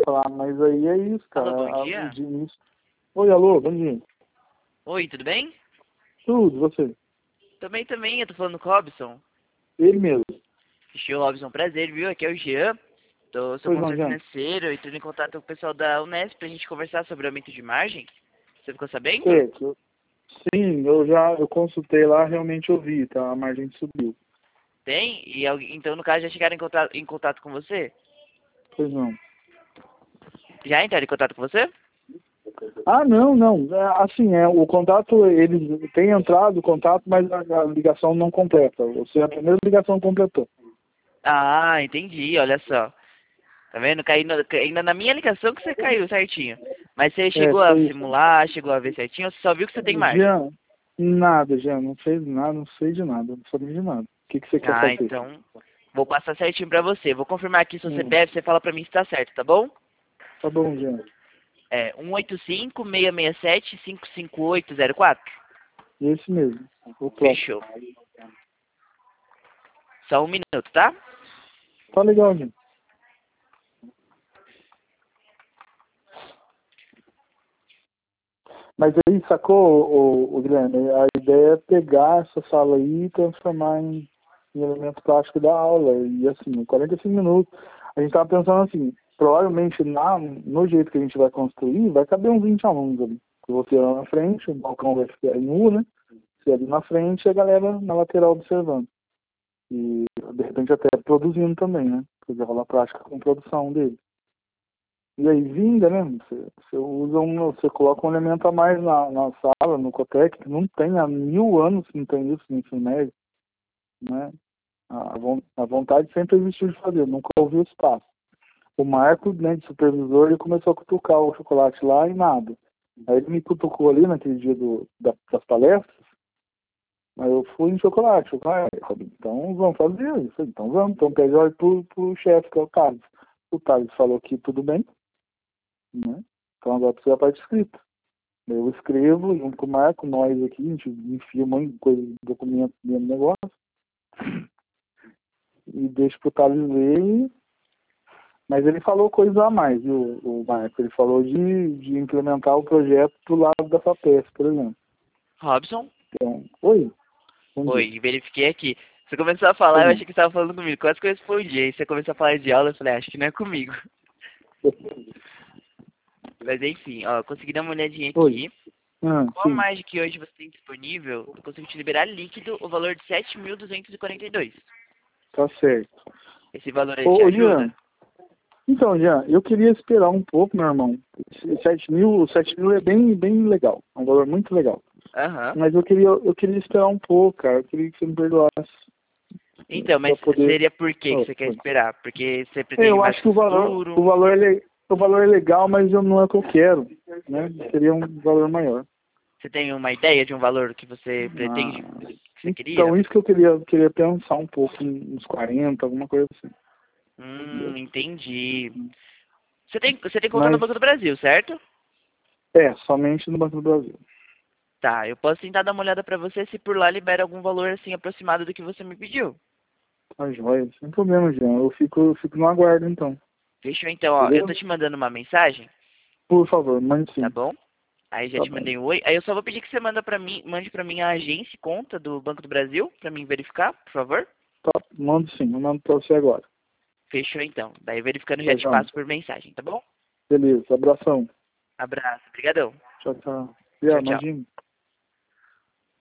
falar, mas aí é isso, cara. Alô, bom dia. Oi, alô, bom dia. Oi, tudo bem? Tudo, você? Também, eu tô falando com o Robson. Ele mesmo. Ixi, Robson, prazer, viu? Aqui é o Jean. Sou Pois não, consultor Jean. financeiro e tô em contato com o pessoal da Unesp pra gente conversar sobre aumento de margem. Você ficou sabendo? Certo. Sim, eu consultei lá, realmente eu vi, tá? A margem subiu. Tem? Então, no caso, já chegaram em contato com você? Pois não. Já entraram em contato com você? Ah, não, não. Assim, o contato, eles têm entrado o contato, mas a ligação não completa. Você, a primeira ligação completou. Ah, entendi, olha só. Tá vendo? Ainda na minha ligação que você caiu certinho. Mas você chegou a Foi isso. simular, chegou a ver certinho, ou você só viu que você tem margem? Jean, nada, Jean, não fez nada, não sei de nada, não sabia de nada. O que você quer Ah, fazer? então, vou passar certinho pra você. Vou confirmar aqui seu Hum, CPF, você fala pra mim se tá certo, tá bom? tá bom, Jean. É 185-667-55804. Esse mesmo, o próximo. Fechou. Só um minuto, tá? Tá legal, Jean. Mas aí, sacou, o Guilherme, a ideia é pegar essa sala aí e transformar em elemento prático da aula. E assim, em 45 minutos, a gente tava pensando assim, provavelmente no jeito que a gente vai construir, vai caber uns 20 alunos ali. Você lá na frente, o balcão vai ficar em U, né? Você ali na frente e a galera na lateral observando. E de repente até produzindo também, né? Fazer aula prática com produção dele. E aí vinga, né? Você coloca um elemento a mais na sala, no Cotec, que não tem há 1000 anos que não tem isso no ensino médio, né? A vontade sempre existiu de fazer, nunca houve espaço. O Marco, né, de supervisor, ele começou a cutucar o chocolate lá e nada. Aí ele me cutucou ali naquele dia das palestras, aí eu fui em chocolate. Então vamos fazer isso. Então vamos. Então pede ordem pro chefe, que é o Carlos. O Carlos falou que tudo bem, né? Então agora precisa a parte escrita. Eu escrevo junto com o Marco, nós aqui, a gente enfia um monte de coisa, documento dentro do negócio, e deixa pro Thales ver. Mas ele falou coisa a mais, viu, o Marco? Ele falou de implementar o projeto do lado da FAPESP, por exemplo. Robson? Então, oi, bom dia. Oi, verifiquei aqui. Você começou a falar, eu achei que você estava falando comigo. Quase que eu respondi. Aí você começou a falar de aula, eu falei, acho que não é comigo. Mas enfim, ó, consegui dar uma olhadinha Oi. aqui. Com a Sim, margem que hoje você tem disponível, eu consigo te liberar líquido o valor de 7.242. tá certo. Esse valor aí te Ô, Jean, ajuda? então, Jean, eu queria esperar um pouco, meu irmão. 7 mil é bem, bem legal, é um valor muito legal. Aham. Mas eu queria esperar um pouco, cara. Eu queria que você me perdoasse. Então, Pra mas poder. seria por que Oh, você quer esperar? Porque você é, pretende eu mais acho que pro o valor, o futuro? valor, o valor é legal, mas não é o que eu quero. Né? Seria um valor maior. Você tem uma ideia de um valor que você pretende, Ah, que você queria? então, isso que eu queria pensar um pouco, uns 40, alguma coisa assim. Entendeu? Entendi. Você tem conta no Mas, Banco do Brasil, certo? somente no Banco do Brasil. Tá, eu posso tentar dar uma olhada pra você se por lá libera algum valor assim aproximado do que você me pediu. Tá joia, sem problema, Jean. Eu fico no aguardo, então. Fechou então, ó. Eu tô Beleza? te mandando uma mensagem, Por favor, mande tá sim. bom? Aí já Tá te bom. mandei um oi. Aí eu só vou pedir que você mande pra mim a agência e conta do Banco do Brasil, pra mim verificar, por favor. Tá, mando sim. Eu mando pra você agora. Fechou então. Daí verificando já Tá, te João? passo por mensagem, tá bom? Beleza. Abração. Abraço, brigadão. Tchau, tchau. Tchau, Yeah, tchau. imagina.